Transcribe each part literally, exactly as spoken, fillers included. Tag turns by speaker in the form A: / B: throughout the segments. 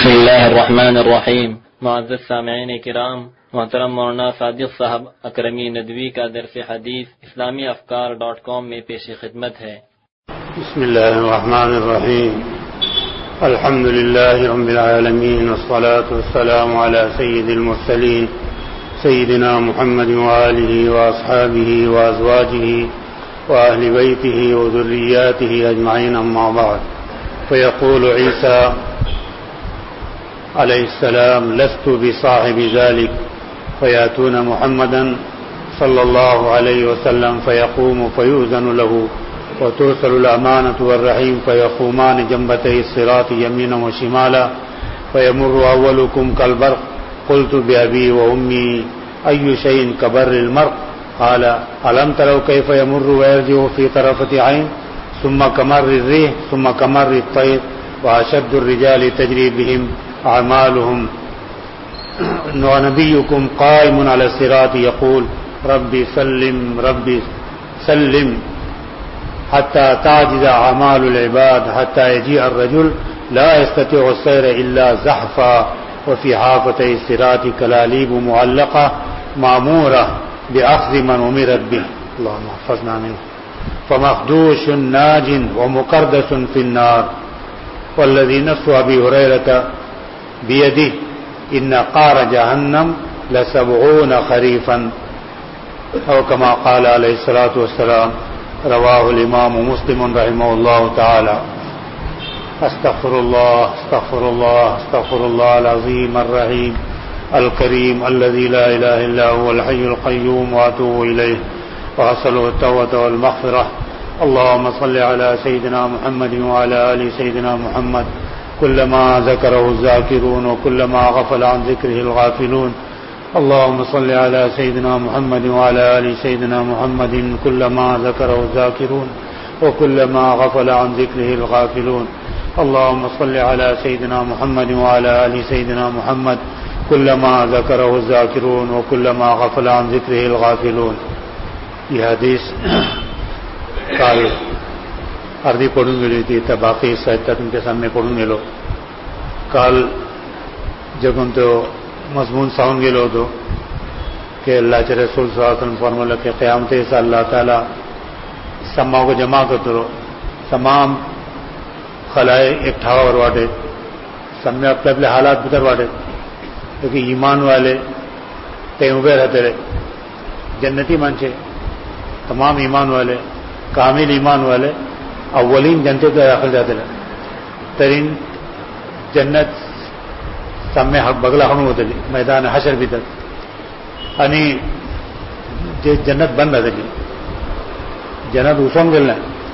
A: بسم اللہ الرحمن الرحیم. معزز سامعین کرام، محترم مولانا صادق صاحب اکرمی ندوی کا درس حدیث اسلامی افکار ڈاٹ کام میں پیش خدمت ہے.
B: بسم اللہ الرحمن الرحیم. الحمد للہ رب العالمین والصلاة والسلام علی سید المرسلین سیدنا محمد وآلہ واصحابہ وازواجہ وأهل بيته وذرياته أجمعين. أما بعد، فيقول عيسى عليه السلام: لست بصاحب ذلك، فيأتون محمدا صلى الله عليه وسلم فيقوم فيؤذن له وترسل الأمانة والرحيم فيقومان جنبتي الصراط يمينا وشمالا فيمر أولكم كالبرق. قلت بأبي وأمي أي شيء كبر المرء؟ قال: ألم تروا كيف يمر ويرجع في طرفة عين ثم كمر الريح ثم كمر الطير وأشد الرجال تجري بهم أعمالهم ونبيكم قائم على الصراط يقول: ربي سلم ربي سلم حتى تعجز أعمال العباد حتى يجيء الرجل لا يستطيع السير إلا زحفا وفي حافتي الصراط كلاليب معلقة مأمورة بأخذ من أمرت به. اللهم احفظنا منه. فمخدوش ناج ومقردس في النار. والذي نفس أبي هريرة بيده إن قار جهنم لسبعون خريفا أو كما قال عليه الصلاة والسلام. رواه الإمام مسلم رحمه الله تعالى. استغفر الله استغفر الله استغفر الله العظيم الرحيم الكريم الذي لا إله إلا هو الحي القيوم وأتوب إليه وأسأله التوبة والمغفرة. اللهم صل على سيدنا محمد وعلى آل سيدنا محمد كلما ذكره الذاكرون وكلما غفل عن ذكره الغافلون. اللهم صل على سيدنا محمد وعلى آل سيدنا محمد كلما ذكره الذاكرون وكلما غفل عن ذكره الغافلون. اللهم صل على سيدنا محمد وعلى آل سيدنا محمد كلما ذكره الذاكرون وكلما غفل عن ذكره الغافلون. یہ حدیث کل عربی پڑھوں گے تھی تب باقی ساہتیہ ان کے سامنے پڑھوں گے لو. کل جب ان تو مضمون ساؤن گے لو تو کہ اللہ کے رسول صلی اللہ علیہ وسلم فرمایا کہ قیامت سے اللہ تعالیٰ سما کو جمع کرتے رہو، تمام خلائے ایک ٹھاوا اور واٹے سب میں اپنے اپنے حالات بتر واٹے، کیونکہ ایمان والے تے ابے رہتے رہے جنتی منچے، تمام ایمان والے کامل ایمان والے اولین جنتے تو داخل جاتے رہے. ترین جنت سب میں حق بگلا ہم ہوتے لی میدان حشر بھی تک یعنی جنت بند رہتے لی جنت اسوم گلنا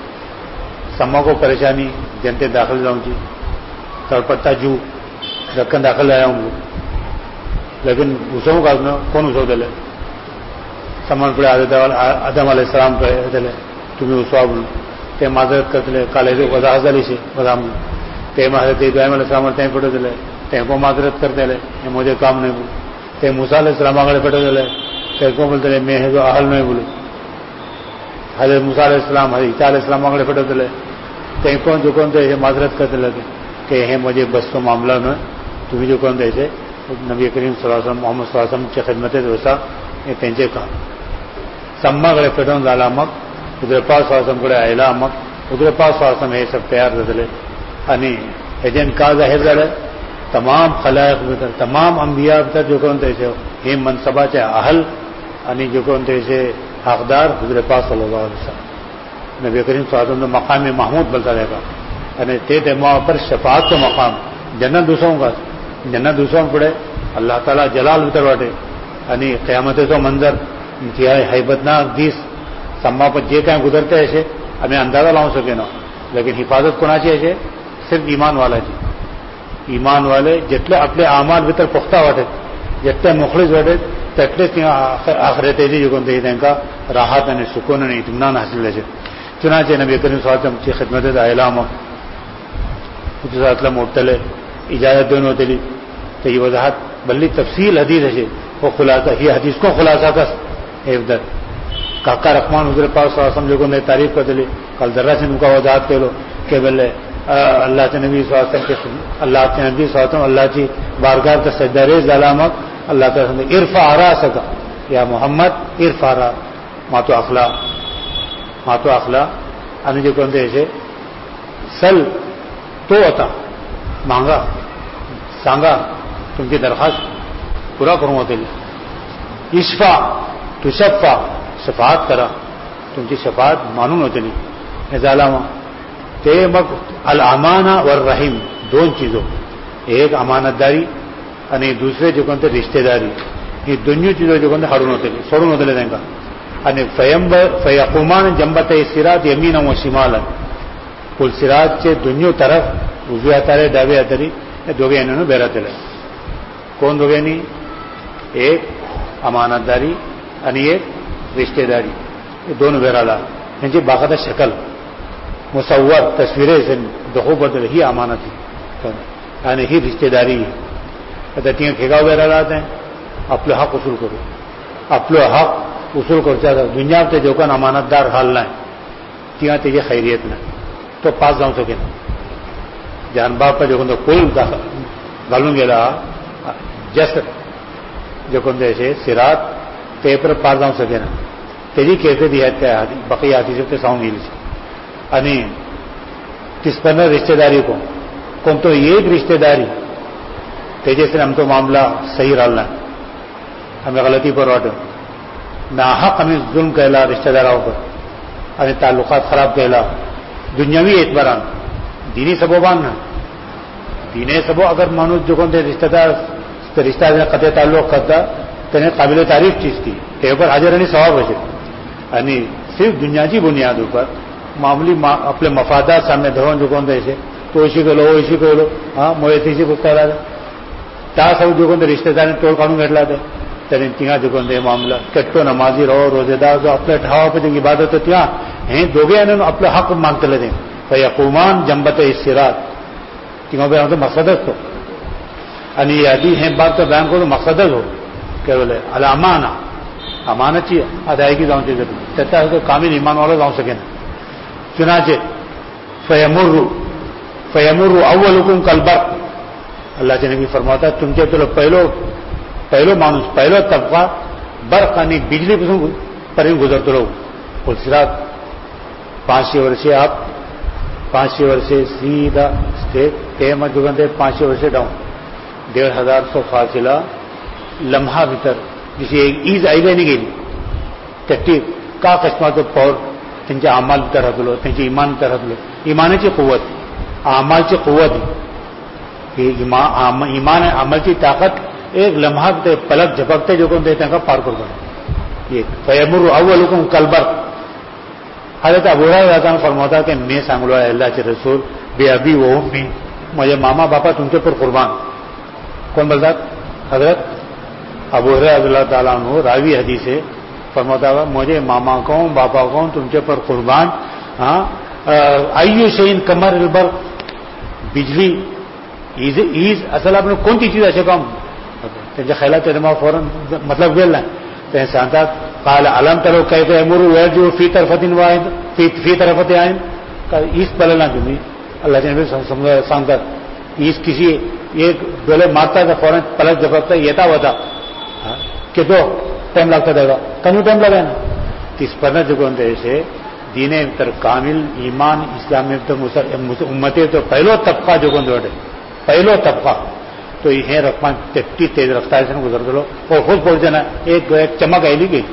B: سما کو پریشانی جنتے داخل جاؤں گی تڑپتا جو رکن داخل آیا ہوں لیکن اسوم کا کون اسو دلے سمان پڑے آدم علیہ السلام پہ دلے تمہیں اسوا بولو تے معذرت کرتے لے کالے وضاحت علی سے وضام تے حضرت ابراہیم علیہ السلام تین پٹے دلے تے کو معذرت کرتے لے مجھے کام نہیں بولو تے موسیٰ علیہ السلام آگے پٹے دلے تے کو بولتے لے میں جو اہل نہیں بولو. حضرت موسیٰ علیہ السلام حضرت عیسیٰ علیہ السلام آگے پٹے دلے تے کون جو کون تھے معذرت کرتے لگے کہ ہے مجھے بس تو معاملہ نہ تمہیں جو کون تھے نبی کریم صلی اللہ علیہ وسلم محمد صلی اللہ علیہ وسلم کی خدمت ویسا یہ تینجے کہا سما گڑے پٹون دالا مک ادھر پاس واسم گڑے اہلا مک ادھر پاس واسم ہے سب تیار دلے یعنی ایجنٹ کا ظاہر دلے تمام خلائق بتر تمام انبیاء بتر جو کون تھے ہی منصبہ چاہے اہل یعنی جو کون تھے حقدار حضور پاک صلی اللہ علیہ وسلم نبی کریم صلی اللہ علیہ وسلم مقام محمود بلتا رہے گا یعنی تے تمام پر شفاعت کا مقام جنت دوسروں کا جنت دوسروں پڑے اللہ تعالیٰ جلال بتر باٹے یعنی قیامت تو منظر انتہائی حیبتناک دیس سما پر جے کہیں گزرتے ایسے ہمیں اندازہ لاؤ سکے نا لیکن حفاظت کو نہ چاہیے صرف ایمان والا جی ایمان والے جتنے اپنے اعمال بھیتر پختہ واٹے جتنے مخلص واٹے تٹلے آخرت جی جو کون ان کا راحت یعنی سکون یعنی اطمینان حاصل ہے. چنانچہ نبی کریم صلی اللہ علیہ وسلم کی خدمت اعلام وسلم مبتلے اجازت دونوں ہوتے تو یہ وضاحت بلی تفصیل حدیث ہے وہ خلاصہ یہ حدیث کو خلاصہ کا ادھر کاکا رحمان حضرت پاک صلی اللہ علیہ وسلم جو نے تعریف کر دلی کل ذرا سے ان کا وضاحت کہہ لو کہ بلے اللہ کے نبی صلی اللہ علیہ وسلم کے اللہ کے نبی صلی اللہ علیہ وسلم اللہ کی بارگاہ کا سجدہ ظلامت اللہ تعالی نے ارفع راسک یا محمد ارفع را ماتو اخلا ماتو اخلا અને જે કોણ છે સલ તો હતા માંગા सांगा तुमची दरखास्त पुरा करूं होते इश्फा तुशफ़ा शफात करा तुमची शफात मानून होते हे झाला मग ते मग अल अमाना वर रहीम दोन चीजो एक अमानतदारी आणि दुसरे जे कोणते रिश्तेदारी ही दोन्ही चीजो जे कोणते हाडून होते सोडून होते त्यांना आणि फयंब फयकुमान जंबत सिरात यमीन व शिमाला कुल सिरातचे दोन्ही तरफ उजव्या हातारे डाव्या हातारी दोघे यांना बेरात कोण दोघांनी एक अमानतदारी आणि एक रिश्तेदारी हे दोन बेराला त्यांची बाकायदा शकल मुसव्वर तस्वीरें दोघोबद्दल ही अमानती आणि ही रिश्तेदारी आता ती खेगाव बेराला आहे आपलं हक उसूल करू आपलं हक उसूल करता दुनियात ते जोकान अमानतदार हालनाय तिहा त्याची खैरियत नाही तो पास जाऊ शकेन जानबाप जो कोणतं कोल घालून गेला जस्ट जो कोणते असे सिरात ते पर पार जाऊ शकेन त्याची केसे दी आहेत त्या बकी हातीचे ते सांगून गेली आणि तिसपन्न रिश्तेदारी को कोणतो एक रिश्तेदारी त्याचे आमचा मामला सही राहिला आम्ही गलती पर वाटो नाहक आम्ही जुल्म केला रिश्तेदारावर आणि तालुकात खराब केला दुनियावी एतबारान दीनी सबोबान ना दीने सबो अगर मानुस जो कोणते रिश्तेदार रिश्ता कथे ताल्लुक करता त्याने काबिल तारीफ चीज की ते पर हाजिर आणि सवाब असे आणि सिर्फ दुनियाची बुनियाद ऊपर मामूली मा, अपने मफादात सामने धरून जो कोणते ऐसे तो ऐसी केलो ऐसी केलो हा मोयतीशी पुस्तकाला त्या सब जो कोणते रिश्तेदारांनी तोड काढून घेतला त्याने तिहा जो कोणते मामला कट्टो नमाजी रहो रोजेदार जो आपल्या ठावापती इबादत त्या हे दोघे आपलं हक मागतले ते फयकुमान जंबत सिरात तिमा बे आमचा मकसदच तो आणि यादी हे बात तो बयान करून मकसदच हो केवळ अला अमाना अमानाची अदायगी जाऊन त्याचा कामिल इमानवाला जाऊ शकेन चुनाचे फयमुर्रु फयमुर्रु अव्वलुकुम कलबर अल्लाह के नबी फरमाता तुमचे तो पहिलो पहिलो माणूस पहिलो तबका बर्फ आणि बिजलीपासून पर्यंत गुजरतो लोक सिरात पाचशे वर्षे आप पाचशे वर्षे सीधा स्टेट ते मधुगंधे पाचशे वर्षे डाऊन डेढ़ हजार सो फासिला लम्हा भीतर जशी एक ईज आयल्याने गेली त्याची का अकस्मात पौर त्यांच्या अमाल भितर राहतलो त्यांचे इमान भितर राहतलो इमानाची कुवत अमालची कुवत ही इमान अमलची ताकद एक लम्हा पलक झपकते जो कोणते त्यांना पार करतो एक फयमुरु अव्वलुकुम कलबर हजरत अबू हुरैरा फरमाता कि मैं सांगलो है अल्लाह के रसूल बे अबी वो उम्मी मुझे मामा बापा तुमचे पर कुर्बान कौन बोलतात हजरत अबू हुरैरा रज़ियल्लाहु ताला अन्हु रावी हदीस है फरमाता मुझे मामा को बापा को तुमचे पर कुर्बान हाँ आयु शैन कमर बर बिजली ईज ईज असल आपने कोणती चीज असे काम त्यांच्या खैलात त्यामा फौरन मतलब गेल नाही ते सांगतात قال अलम तरो कैफ यमुरु वयजु फी तरफतिन वाहिद फी फी तरफते आइन का ईस पलना तुम्ही अल्लाह के नबी सांगतात ईस किसी एक डोले मारता का फौरन पलक झपकता येता होता कि तो टाइम लगता देगा कमी टाइम लगा ना तीस पन्ना जो कोणते ऐसे दीने तर कामिल ईमान इस्लाम में तो उम्मते तो पहलो तबका जो कोणते वाटे पहलो तबका तो हे रकमान तेप्ती तेज रफ्तार से गुजरते लो और खुद पहुंचे ना एक एक चमक आईली गई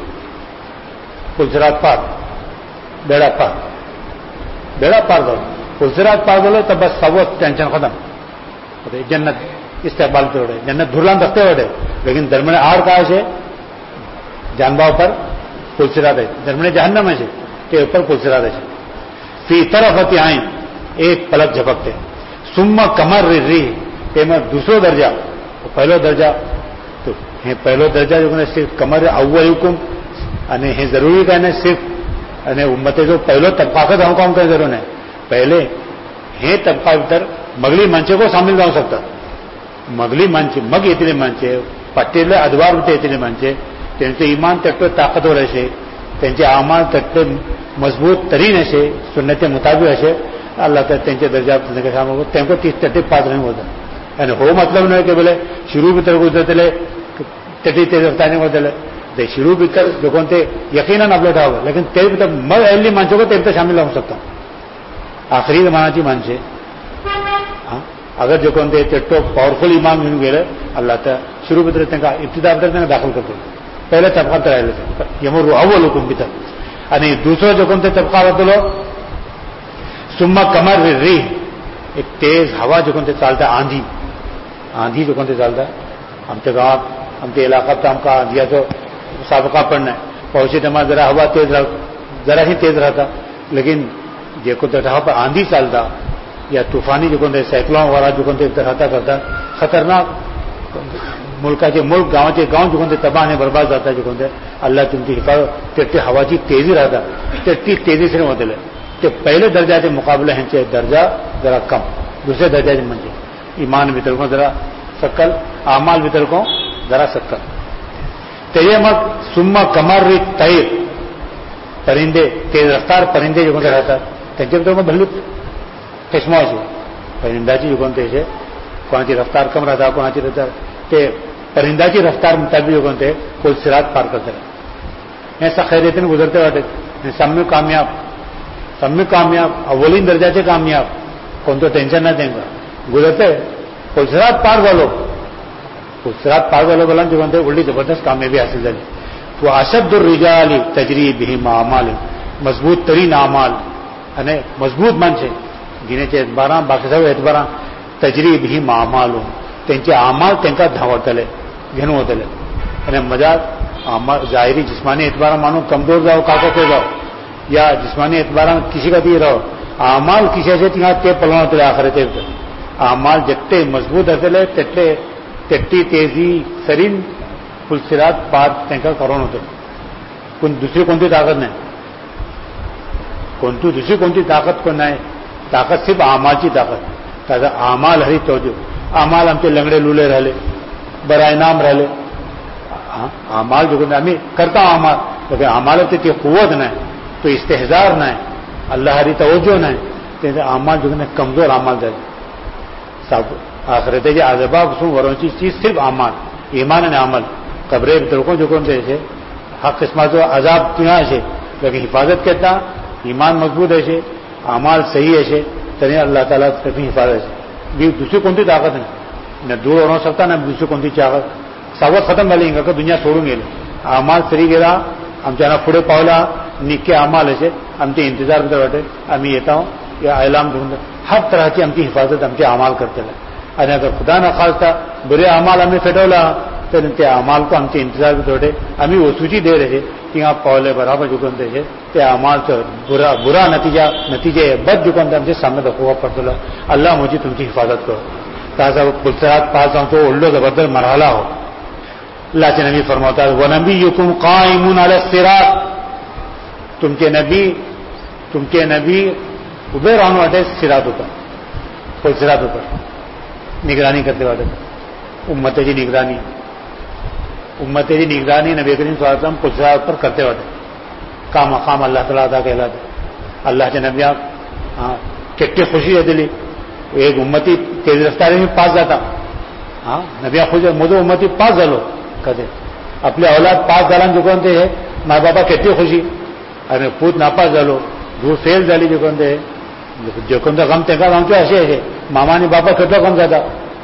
B: गुजरात पार बेड़ा पार बेड़ा पार दो गुजरात पार बोलो तो बस सब टेंशन खत्म जन्नत इस्तेकबाल पे उड़े जन्नत धुरलान रखते उड़े लेकिन दरमियान आड़ का है जानबाव पर कुलसिरात है दरमियान जहन्नम है के ऊपर कुलसिरात है फी तरफ आए एक पलक झपकते सुम्मा कमर री તેમાં दूसरो दर्जा पहलो दर्जा तो हे पहलो दर्जा जो सिर्फ कमर अव्वल हुकुम અને हे जरूरी का नहीं सिर्फ અને उम्मते जो पहलो तबका का जाऊँ काम कर जरूर नहीं पहले हे तबका भीतर मगली मंचे को शामिल जाऊ सकता मगली मंच मग येतले मंचे पट्टेले अदवार होते येतले मंचे त्यांचे इमान तट्टे ताकदवर असे त्यांचे आमाल तट्टे मजबूत तरीन असे सुन्नते मुताबिक असे اللہ تعالیٰ تینچے درجات کے سامنے تین کو تیس تٹی پاس نہیں ہوتا یعنی ہو مطلب نہیں کہ بولے شروع بھیتر گزرتے لے تٹی تیز رفتار نہیں ہوتے لے شروع بھیتر جو کون تھے یقیناً اپلوڈ ہوگا لیکن تیز بھیتر میں اہلی مانچوں کو تیز شامل ہو سکتا ہوں آخری مانا چی مانچے اگر جو کون تھے ٹو پاورفل ایمان مل گئے اللہ تعالیٰ شروع بھیتر تین کا ابتدا بھیتر داخل کرتے پہلے طبقہ تر لیتے یمر اول حکم بھیتر یعنی دوسرا جو کون تھے طبقہ ہوتے لو سما کمر ری ایک تیز ہوا جو کون تھے چالتا آندھی آندھی جو کون تھے چالتا ہم تو گاؤں ہم تو علاقہ تو ہم کا آندھیا تو سابقہ پڑنا ہے پہنچے تو ہمارا ذرا ہوا تیز ذرا ہی تیز رہتا لیکن جو کون تھا پر آندھی چالتا یا طوفانی جو کون تھے سائیکلون والا جو کون تھے رہتا کرتا خطرناک ملک کے ملک گاؤں کے گاؤں جو کون تھے تباہ نے برباد جاتا ہے جو کون تھے اللہ تم کی حفاظت ٹٹی ہوا کی تیزی رہتا ٹٹی تیزی سے نہیں ہوتے لے کہ پہلے درجہ کے مقابلے ہیں چاہے درجہ ذرا کم دوسرے درجہ کے منجے ایمان بھیتر کو ذرا سکل اعمال بھیتر کو ذرا سکل تیے مت سما کمر ری تیر پرندے تیز رفتار پرندے جو کون رہتا تنجے بھیتر کو بھلو قسموں سے پرندہ کی جو کون تھے کون کی رفتار کم رہتا کون کی رفتار تے پرندہ کی رفتار مطابق جو کون تھے کوئی سرات پار کرتے رہے ایسا خیریت میں گزرتے ہوتے سب میں کامیاب سب میں کامیاب اولین درجہ سے کامیاب کون تو ٹینشن نہ دیں گا گزرتے پلسرات پار والو پلسرات پار والو بولیں جو کون الٹی زبردست کامیابی حاصل کرے تو اشد الرجال تجری بہم اعمال مضبوط ترین اعمال یعنی مضبوط من سے گنے چے اعتبار باقی سب اعتبار تجری بہم اعمال تینچے اعمال تین کا دھاوتلے گھنو ہوتلے یعنی مزاج ظاہری جسمانی اعتبار مانو کمزور جاؤ کاکو پہ جاؤ یا جسمانی اعتبار کسی کا دی رہو اعمال کسی سے تیار تے پلونا ہوتے آخر تے اعمال جتنے مضبوط ہوتے تٹے تٹی تیزی سرین پلسرات پار تینکا کرون ہوتے کون دوسری کون سی طاقت نہیں کون تو دوسری کون سی طاقت کو نہیں طاقت صرف اعمال کی طاقت تازہ اعمال ہری توجہ اعمال ہم کے لنگڑے لولے رہ لے برائے نام رہ لے اعمال جو ہمیں کرتا ہوں اعمال لیکن اعمال کی قوت نہیں تو استحزار نہیں اللہ ہری توجہ نہیں اعمال جو کمزور اعمال دے سب آخرت ہے آزبا سن وروں چیز چیز صرف اعمال ایمان نے عمل قبرے ترکوں جو کون سے حق قسمت عذاب تیاں سے لیکن حفاظت کہتا ایمان مضبوط ہے اعمال صحیح ہے تنہیں اللہ تعالیٰ کی حفاظت ہے دوسری کون سی طاقت ہے نہ دور ہو سکتا نہ دوسری کون سی طاقت ساوت ختم والے کہ دنیا چھوڑوں گے اعمال سری گیلا ہم چاہنا پڑے پاؤلا نکے اعمال ہے ہم کے انتظار میں بیٹھے ہم یہ ہوں یا اعلام ڈھونڈ ہر طرح کی ہم کی حفاظت ہم کے اعمال کرتے رہے اور اگر خدا نہ خواستہ برے اعمال ہمیں پھیٹولا تو ان کے اعمال کو ہم کے انتظار میں بیٹھے ہمیں وہ سوچی دے رہے کہ آپ پاؤلے برابر جکن دے کہ اعمال سے برا برا نتیجہ نتیجے بد جکن ہم سے سامنے رکھوا پڑتا اللہ مجھے تم کی حفاظت کرو تازہ پلسرات پاس ہوں تو الڈو زبردست مرحلہ ہو اللہ کے نبی فرماتا ہے وہ نبی یکم قائمون علی الصراط تم کے نبی تم کے نبی ابے رہنے والے صراط اوپر کوئی صراط اوپر نگرانی کرتے والے امت جی نگرانی امت جی نگرانی نبی کریم صلی اللہ علیہ وسلم کچھ صراط پر کرتے والے کا مقام اللہ تعالیٰ ادا کہلاتے اللہ کے نبی آپ ہاں کتنی خوشی ہے دلی ایک امتی تیز رفتاری میں پاس جاتا ہاں نبیا خوش مجھے امتی پاس ڈالو کہتے اپنے اولاد پاس ڈالن جو کون تھے ماں باپا کتنی خوشی ارے پوت ناپاس ڈالو دور فیل ڈالی جو کون تھے جو کون تھا غم تھا غم تو ایسے ہے ماما نے باپا کتنا کم جاتا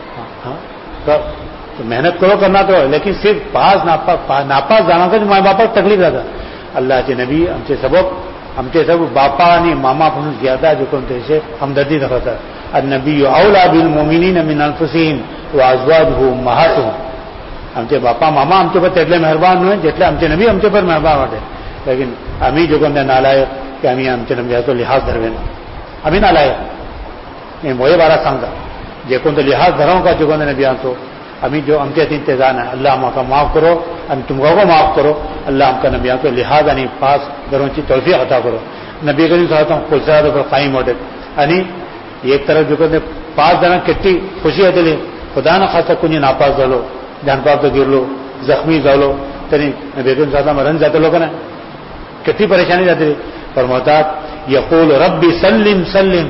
B: تو محنت کرو کرنا تو لیکن صرف پاس ناپاس جانا تھا ماں باپا تکلیف رہتا اللہ کے نبی ہم سے سبق ہم سے سب باپا نے ماما پھنس گیا تھا جو کون تھے ہمدردی رکھتا النبی اولا بالمؤمنین من انفسهم وازواجه امهاتهم ہم سے باپا ماما ہم سے پر تیٹلے مہربان ہوئے جتنے ہم سے نبی ہم سے پر مہربان ہوتے لیکن ہمیں جو کون نالائق کہ ہمیں ہم سے نبی تو لحاظ دھروے ہمیں نالائق وہی بارہ سانگا جو کون تو لحاظ دھراؤں کا جو کون نبی تو ابھی جو ہم کے انتظام ہے اللہ ہم کا معاف کرو ہم تم کو معاف کرو اللہ ہم کا نبی تو لحاظ یعنی پاس گھروں کی توفیق عطا کرو نبی کریم چاہتا ہوں کل سے پر قائم ہوتے یعنی ایک طرف جو کہتے پاس جانا کتنی خوشی ہے دلی خدا نہ خاصا کنج ناپاس ڈالو جان پاپ تو گر لو زخمی ڈالو تری نبی کریم چاہتا مرن جاتے لوگ نا کتنی پریشانی جاتی پر محتاط یقول ربی سلم سلم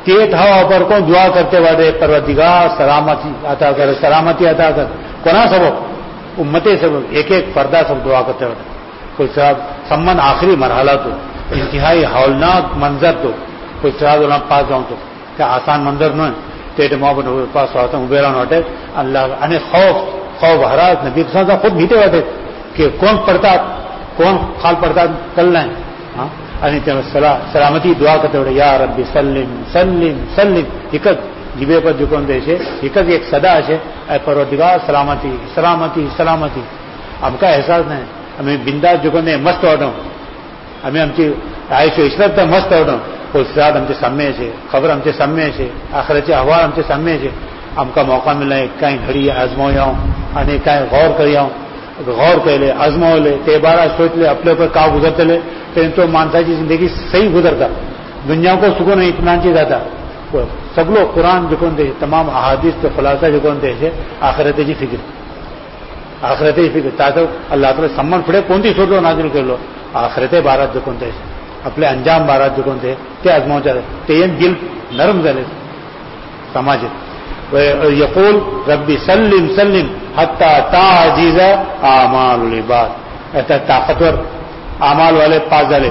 B: تیت ہوا پر کون دعا کرتے والے پروردگار سلامتی عطا کر سلامتی عطا کر کونا سبب امت سبب ایک ایک پردہ سب دعا کرتے والے کوئی صاحب سمن آخری مرحلہ تو انتہائی ہولناک منظر تو کوئی صاحب علام پاس جاؤں تو کیا آسان منظر نہ ٹیٹ محبت پاس ہوتا ہوں ابیرا نوٹے اللہ یعنی خوف خوف حراس نبی صاحب خود بیتے ہوتے کہ کون پڑھتا کون خال پڑھتا کل لائیں ہاں سلامتی دعا کرتے ہوئے یا ربی سلم سلم سلم ایک جیبے پر جکون دے سے ایک ایک صدا ہے اے پروردگار سلامتی سلامتی سلامتی ہم کا احساس نہیں ہمیں بنداس جکون دے مست ہوتا ہوں ہمیں ہم کی عائش و عشرت تک مست ہوتا ہوں کوئی سراد ہم سے سمے سے خبر ہم سے سمے سے آخرت احوال ہم سے سمے سے ہم کا موقع ملا ہے کہیں گھڑی آزمو جاؤں یعنی کہیں غور کر جاؤں غور کر لے آزمو لے تیبارہ سوچ لے اپنے اوپر کا گزرتے لے تو مانسا کی زندگی صحیح گزرتا دنیا کو سکون اطمینان چاہیے جاتا سب لوگ قرآن جکون دے تمام احادیث کے خلاصہ جکون دے سے آخرت جی فکر آخرت جی فکر تاکہ اللہ تعالی سمن پڑے کون سی سوچ لو نازل کر لو آخرت بارات جکون دے اپنے انجام بارات جکون دے تے آزماؤ چاہتے تین دل نرم دلے سماج یقول ربی سلم سلم حتی تعجیز اعمال العباد ایسا طاقتور اعمال والے پاس ڈالے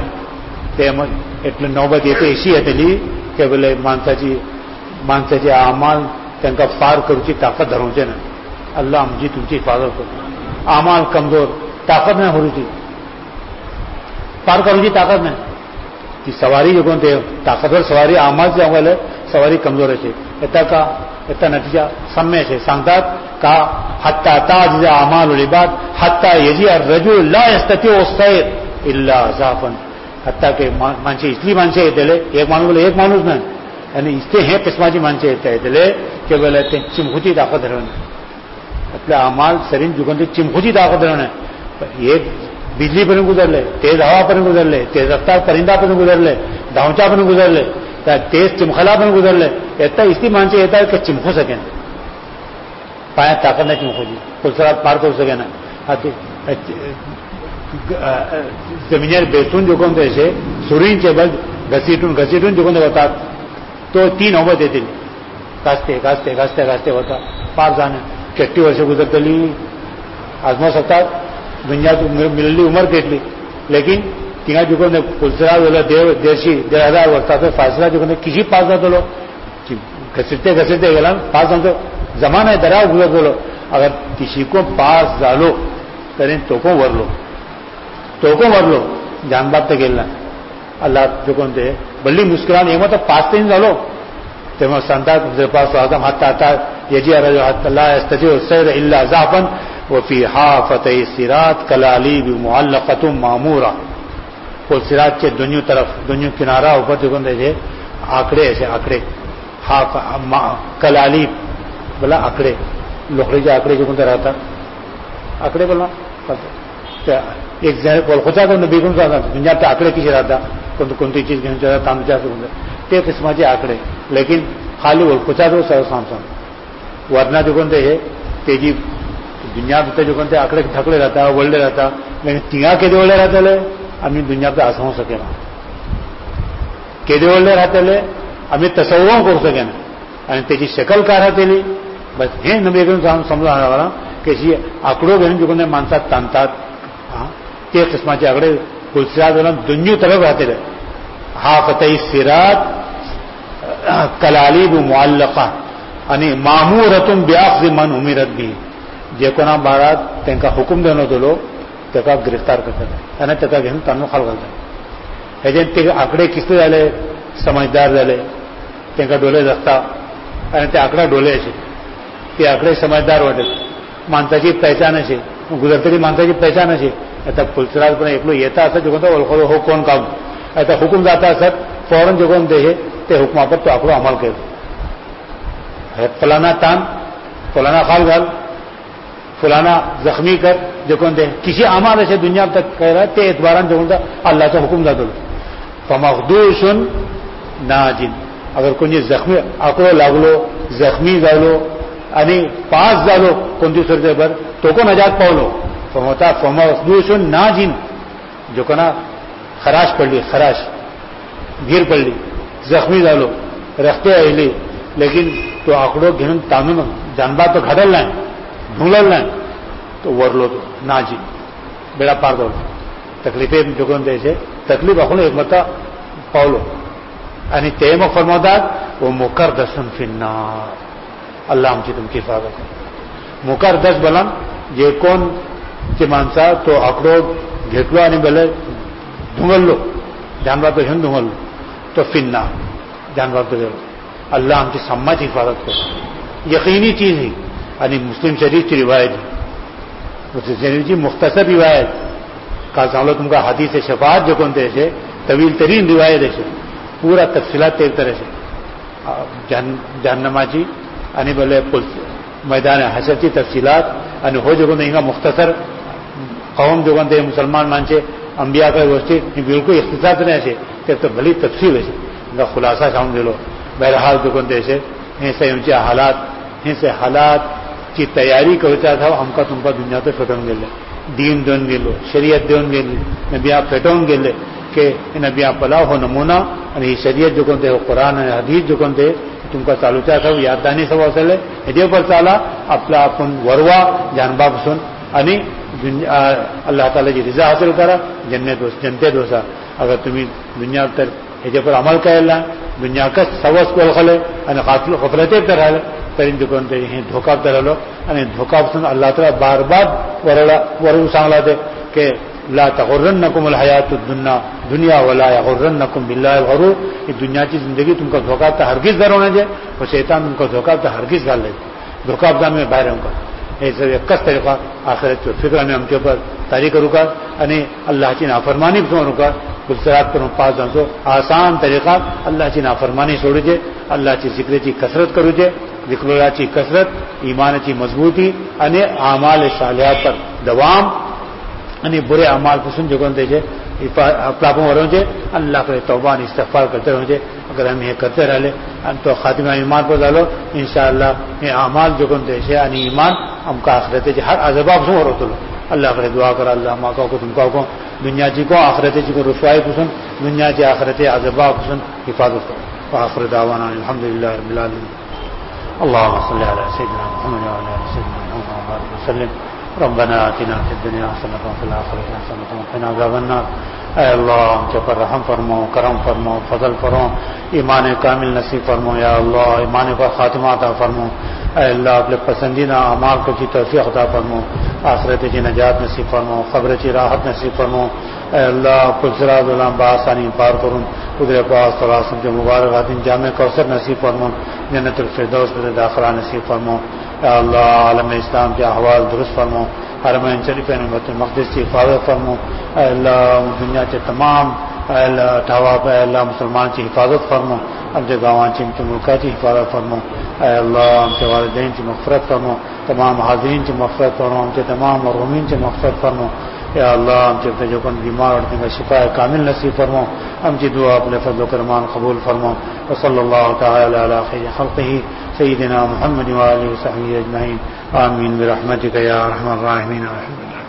B: એટલે નોબત એ તો એસી હતી કે બોલે માણસાची માણસાचे अमाल त्यांना पार करूची ताकद धरूचे ना अल्लाह आमची तुमची हिफाजत करू अमाल कमजोर ताकद नाही होऊची पार करूची ताकद नाही ती सवारी जो कोणते ताकदवर सवारी अमाल जे आम्हाला सवारी कमजोर आहे येता का येता नतीजा सम्य आहे सांगतात का हत्ता ताज अमाल उलिबाद हत्ता यजी الرجل لا يستطيع السير الا ضعفا حتى کہ माणसे इतली माणसे येतले एक माणूस बोले एक माणूस नाही आणि इतके हे किस्माची माणसे येतले की बोले ते चिमखुची ताकद धरून आपल्या अमाल शरीर जुगन ते चिमखुची ताकद धरून एक बिजली पण गुजरले तेज हवा पण गुजरले तेज रफ्तार परिंदा पण गुजरले धावचा पण गुजरले त्या तेज चिमखला पण गुजरले येता इतकी माणसे येतात की चिमखू सकेन पायात ताकद नाही चिमखूची पुलसरात पार करू सकेन जमिनीवर बेसून जो कोणते असे सुरींचे बल घसीटून घसीटून जो कोणते होतात तो तीन नौबत येतील घासते घासते घासते घासते होता पार जाणं किती वर्ष गुजरतली आजमा सकतात दुनियात मिळाली उमर केटली लेकिन तिघा जो कोणते पुलसरा बोला देव देशी देड हजार वर्षाचा फासला जो कोणते किसी पास जातो लो घसीटते घसीटते गेला पास जातो जमाना आहे दराव गुजरतो अगर किसी को पास झालो तरी तो को वरलो तो को वरलो जानबाद तर गेला अल्लाह जो कोणते बल्ली मुस्कुरान एवं तर पाच तीन झालो तेव्हा सांगतात जपास आदम हाता आता यजी अरज अल्लाह यस्तजी सैर इल्ला जाफन वफी हाफतै सिरात कलालीब मुअल्लक़तुम मामूरा को सिरात के दोनों तरफ दोनों किनारा ऊपर जो कोणते आकडे ऐसे आकडे हा कलालीब बोला आकडे लोखड़ीचे आकडे जो कोणते राहतात आकडे बोला एक जण कोलखोचा तो बिगुन जातात म्हणजे आपले आकडे किती राहतात कोणती कोणती चीज घेऊन जातात तांदूच्या ते किस्माचे आकडे लेकिन खाली ओळखोचा जो सांगतो वरना जो कोणते हे तेजी दुनिया जो कोणते आकडे थकले राहतात वळले राहतात लेकिन तिघा केदे वळले राहतले आम्ही दुनियात असं सकेन केदे वळले राहतले आम्ही तसव्वुर करू सकेन आणि त्याची शकल काय राहतेली बस हे नवी समजून आणावा की जी आकडो घेऊन जो कोणते माणसात ताणतात ते किस्माचे आकडे पुलसिरात दुन्यू तरफ राहते हा फतई सिरात कलालीब मुअल्लक़ा आणि मामूरतुम बिअख्ज़ मन उमिरत भी जे कोणा बाळात त्यांना हुकूम देणं होतो त्याका गिरफ्तार करतात आणि त्याका घेऊन तांदूळ खाल घालतात ह्याच्यात ते आकडे किस्ते झाले समजदार झाले त्यांना डोळे जगता आणि ते आकडा डोळे असे ते आकडे समजदार वाटत माणसाची पहचान असे गुजरतली माणसाची पहचान असे आता पुलसराज पण एकलो येता असं जो कोणता ओळखो हो कोण काम आता हुकूम जाता असत फौरन जो कोण दे ते हुकमापर तो आकडो अमल कर फलाना तान फलाना खाल घाल फलाना जख्मी कर जो कोण दे किसी अमाल ऐसे दुनिया तक कह रहा ते एतबारान जो कोणता अल्लाहचा हुकूम जातो फमखदूशुन नाजिन अगर कोणी जखमी आकडो लागलो जखमी झालो आणि पास झालो कोणती सुरतेवर तो को नजात पावलो फमता फमखदूशुन नाजिन जो कोणा खराश पडली खराश भीर पडली जखमी झालो رستے اہلی لیکن تو آکڑوں گھن تامن جانبا تو گھڑل لائیں ڈھونڈل لائیں تو ورلو تو نہ جی بیڑا پار دو تکلیفیں جو دے سے تکلیف اخلو ایک متا پاولو یعنی تیم فرمودات وہ مکر دسن فنار اللہ ہم تم کی حفاظت مکر دس بلن یہ کون کی مانسا تو آکڑوں گھٹلو نہیں بلے ڈھونگل لو جانبا تو ہن ڈھونگل لو تو فنار جانبا تو دے اللہ ہم کی سمجھ حفاظت کو یقینی چیز ہی یعنی مسلم شریف کی روایت مسلم شریف کی مختصر روایت کا سامنے تم کا حدیث شفاعت جو کون دے سے طویل ترین روایت ہے پورا تفصیلات ایک طرح سے جہنما جی یعنی بولے میدان حشر کی تفصیلات یعنی ہو جو نہیں گا مختصر قوم جو دے مسلمان مانچے انبیاء کا گوشتی بالکل اختصاص نہیں ایسے تو بھلی تفصیل ہے ان کا خلاصہ سامنے دے لو بہرحال جو کون دے سے ایسے اونچے حالات ایسے حالات کی تیاری کرتا تھا ہم کا تم کا دنیا تو پھٹون گے دین دون گیلو شریعت دون گے نبیاں پھٹون گے کہ نبیاں پلا ہو نمونہ یعنی شریعت جو کون دے قرآن حدیث جو کون دے تم کا چالو چاہ تھا یاد دانی سب اصل ہے ہدیے پر چالا اپنا اپن وروا جانباب سن یعنی اللہ تعالی کی رضا حاصل کرا جنت جنتے دوسا اگر تمہیں دنیا تر ہدیے پر عمل کر لا دنیا کا سوس کو خلے یعنی غفلتیں طرح ترین جو کون دے دھوکہ طرح لو یعنی دھوکہ سن اللہ تعالیٰ بار بار ورڑا ورو سانگلا دے کہ لا تغرنکم الحیات الدنیا دنیا ولا یغرنکم باللہ الغرور یہ دنیا کی زندگی تم کا دھوکہ تا ہرگز در ہونا جائے اور شیطان تم کا دھوکہ تا ہرگز ڈال لے دھوکہ ابدان میں باہر ہوں گا ایسے کس طریقہ آخرت فکر میں ہم کے اوپر تاریخ رکا یعنی اللہ کی نافرمانی بھی رکا گلسرات پر پاس دانسو آسان طریقہ اللہ کی نافرمانی چھوڑ جائے اللہ کی ذکر کی کثرت کرو جائے ذکر اللہ کی کثرت ایمان کی مضبوطی یعنی اعمال صالحات پر دوام یعنی برے اعمال پسند جو دے جائے اپلاپوں وروں جے اللہ کے توبہ استغفار کرتے رہو جے اگر ہم یہ کرتے رہ لے تو خاتمہ ایمان پر ڈالو انشاءاللہ یہ اعمال جو دے سے یعنی ایمان ہم کا آخرت ہے ہر عذاب سے اور تو اللہ کرے دعا کر اللہ ماں کو تم کو دنیا جی کو آخرت جی کو رسوائی پسند دنیا جی آخرت عذاب پسند حفاظت کرو آخر دعوانا الحمدللہ رب العالمین اللهم صل على سيدنا محمد وعلى ال سيدنا محمد وسلم ربنا آتنا في الدنيا حسنة وفي الآخرة حسنة وقنا عذاب النار اے اللہ ہم کے پر رحم فرماؤ کرم فرماؤ فضل فرماؤ ایمان کامل نصیب فرماؤ یا اللہ ایمان پر خاتمہ عطا فرماؤ اے اللہ اپنے پسندیدہ اعمال کو کی توفیق عطا فرماؤ آخرت کی نجات نصیب فرماؤ قبر کی راحت نصیب فرماؤ اے اللہ کل صراط الام بآسانی پار کروں قدر پاس تلاسم کے مبارک آدم جامع کوثر نصیب فرماؤ جنت الفردوس میں داخلہ نصیب فرماؤ اے اللہ عالم اسلام کے احوال درست فرماؤ حرمین شریف بیت المقدس کی حفاظت فرماؤ اے اللہ دنیا کے تمام اے اللہ ٹھاوا پہ اے اللہ مسلمان کی حفاظت فرماؤ اب جو گاواں چم کے ملکات کی حفاظت فرماؤ اے اللہ ہم کے والدین کی مغفرت فرماؤ تمام حاضرین کی مغفرت فرماؤ ہم کے تمام مرحومین کی مغفرت فرماؤ یا اللہ ہم سے جو کن بیمار اور کا شفا کامل نصیب فرماؤ ہم کی دعا اپنے فضل و کرمان قبول فرماؤ وصلی اللہ تعالی علی خیر خلقہ سیدنا محمد وآلہ وصحبہ اجمعین آمین برحمتک یا ارحم الراحمین.